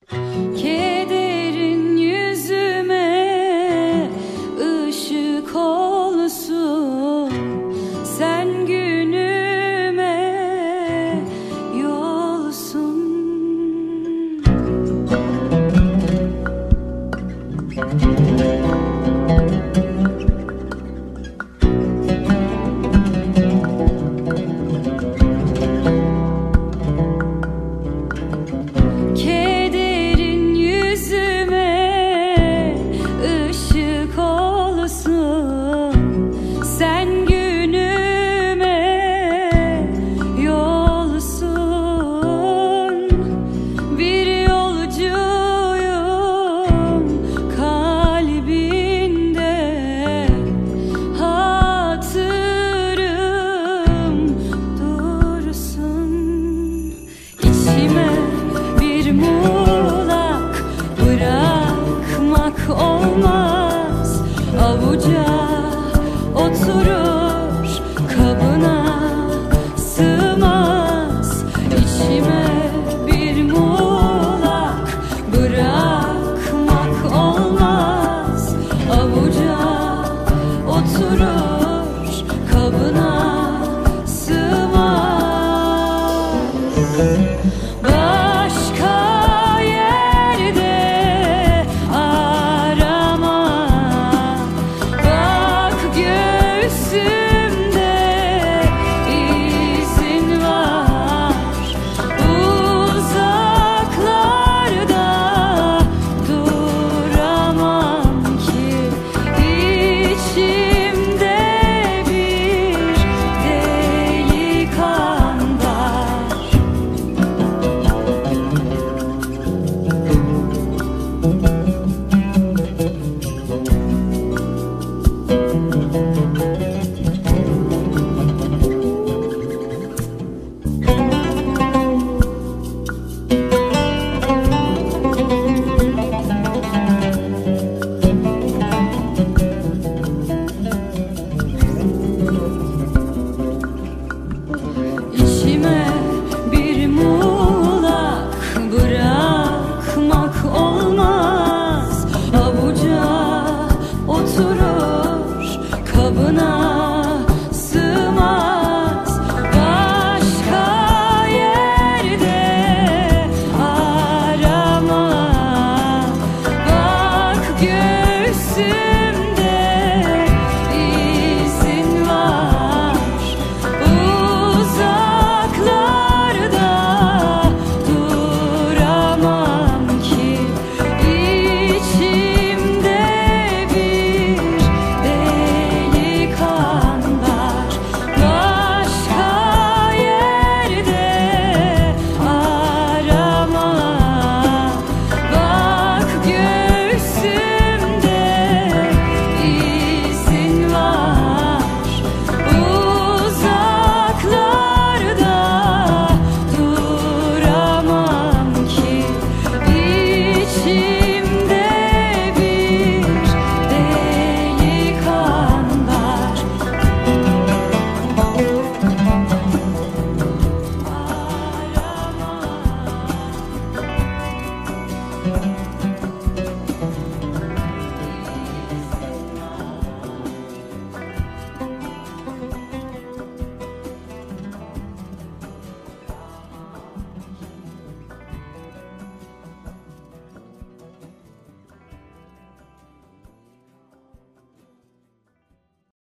Kederin yüzüme ışık olsun, sen günüme yolsun. Kederin yüzüme ışık olsun, sen günüme yolsun. Bir yolcuyum kalbinde, hatırım dursun. İçime bir muğlak bırakmak olmaz, avuca oturur kabına sığmaz. İçime bir muğlak bırakmak olmaz, avuca oturur kabına sığmaz. Başka yerde arama, bak göğsümde izin var. Uzaklarda duramam ki, içimde bir delikan var. İçime bir muğlak bırakmak olmaz, avuca oturur kabına sığmaz. Başka yerde arama, bak göğsümde izin var. Uzaklarda duramam ki, içimde bir delikan var. Başka yerde arama, bak göğsümde izin var. Uzaklarda duramam ki, içimde bir delikan var. Arama.